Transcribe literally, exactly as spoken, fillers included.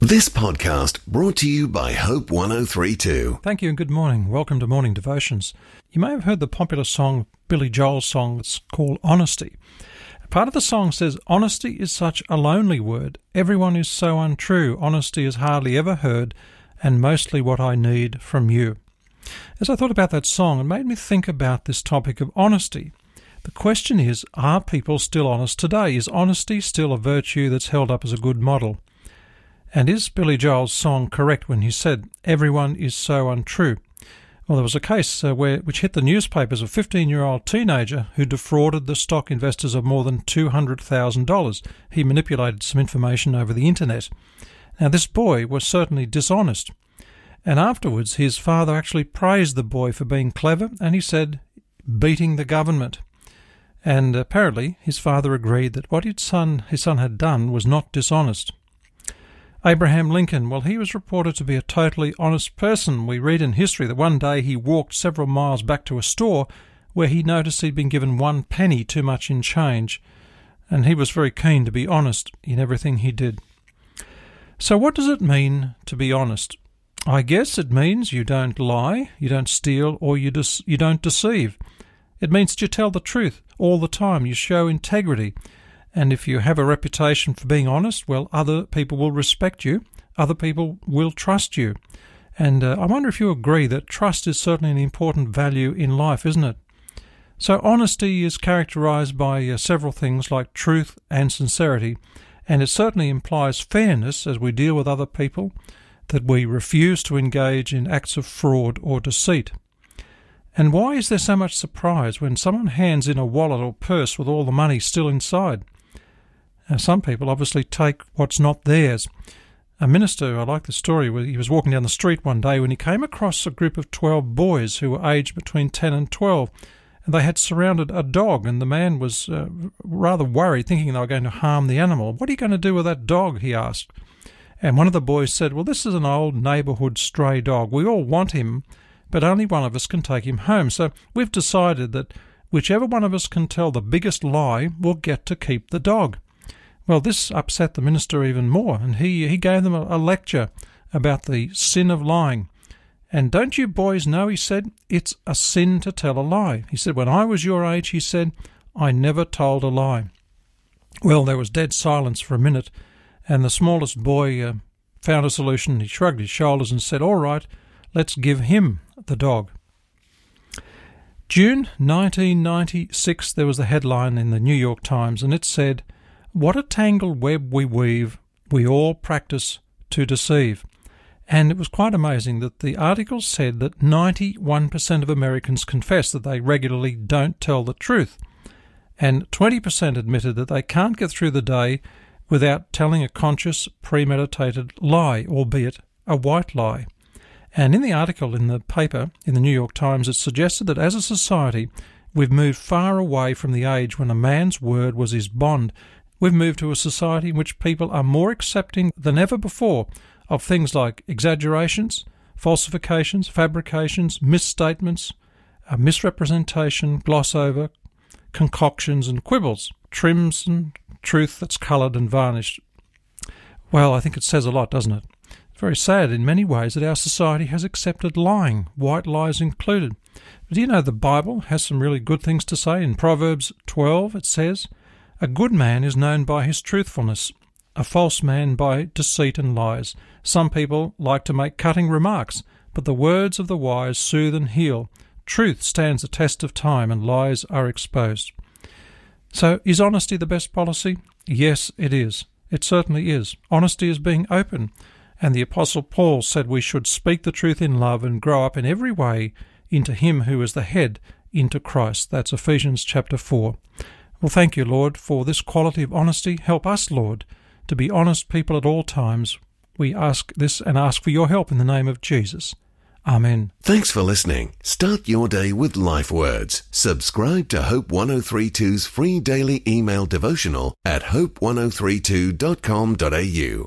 This podcast brought to you by Hope one oh three two. Thank you and good morning. Welcome to Morning Devotions. You may have heard the popular song, Billy Joel's song, that's called Honesty. Part of the song says, "Honesty is such a lonely word. Everyone is so untrue. Honesty is hardly ever heard, and mostly what I need from you." As I thought about that song, it made me think about this topic of honesty. The question is, are people still honest today? Is honesty still a virtue that's held up as a good model? And is Billy Joel's song correct when he said, "Everyone is so untrue"? Well, there was a case uh, where which hit the newspapers, a fifteen-year-old teenager who defrauded the stock investors of more than two hundred thousand dollars. He manipulated some information over the internet. Now, this boy was certainly dishonest. And afterwards, his father actually praised the boy for being clever, and he said, beating the government. And apparently, his father agreed that what his son, his son had done was not dishonest. Abraham Lincoln, well, he was reported to be a totally honest person. We read in history that one day he walked several miles back to a store where he noticed he'd been given one penny too much in change, and he was very keen to be honest in everything he did. So what does it mean to be honest? I guess it means you don't lie, you don't steal, or you de- you don't deceive. It means that you tell the truth all the time, you show integrity. And if you have a reputation for being honest, well, other people will respect you. Other people will trust you. And uh, I wonder if you agree that trust is certainly an important value in life, isn't it? So honesty is characterized by uh, several things like truth and sincerity. And it certainly implies fairness as we deal with other people, that we refuse to engage in acts of fraud or deceit. And why is there so much surprise when someone hands in a wallet or purse with all the money still inside? Now, some people obviously take what's not theirs. A minister, I like the story, where he was walking down the street one day when he came across a group of twelve boys who were aged between ten and twelve, and they had surrounded a dog, and the man was uh, rather worried, thinking they were going to harm the animal. "What are you going to do with that dog?" he asked. And one of the boys said, "Well, this is an old neighbourhood stray dog. We all want him, but only one of us can take him home. So we've decided that whichever one of us can tell the biggest lie will get to keep the dog." Well, this upset the minister even more, and he, he gave them a, a lecture about the sin of lying. "And don't you boys know," he said, "it's a sin to tell a lie." He said, "When I was your age," he said, "I never told a lie." Well, there was dead silence for a minute, and the smallest boy uh, found a solution. He shrugged his shoulders and said, "All right, let's give him the dog." June nineteen ninety-six, there was the headline in the New York Times, and it said, "What a tangled web we weave, we all practice to deceive." And it was quite amazing that the article said that ninety-one percent of Americans confess that they regularly don't tell the truth, and twenty percent admitted that they can't get through the day without telling a conscious, premeditated lie, albeit a white lie. And in the article in the paper, in the New York Times, it suggested that as a society, we've moved far away from the age when a man's word was his bond. We've moved to a society in which people are more accepting than ever before of things like exaggerations, falsifications, fabrications, misstatements, uh, misrepresentation, gloss over, concoctions and quibbles, trims and truth that's coloured and varnished. Well, I think it says a lot, doesn't it? It's very sad in many ways that our society has accepted lying, white lies included. But do you know the Bible has some really good things to say? In Proverbs twelve it says, "A good man is known by his truthfulness, a false man by deceit and lies." Some people like to make cutting remarks, but the words of the wise soothe and heal. Truth stands the test of time, and lies are exposed. So, is honesty the best policy? Yes, it is. It certainly is. Honesty is being open, and the Apostle Paul said we should speak the truth in love and grow up in every way into Him who is the head, into Christ. That's Ephesians chapter four. Well, thank you, Lord, for this quality of honesty. Help us, Lord, to be honest people at all times. We ask this and ask for your help in the name of Jesus. Amen. Thanks for listening. Start your day with Life Words. Subscribe to Hope one oh three two's free daily email devotional at hope one oh three two dot com dot a u.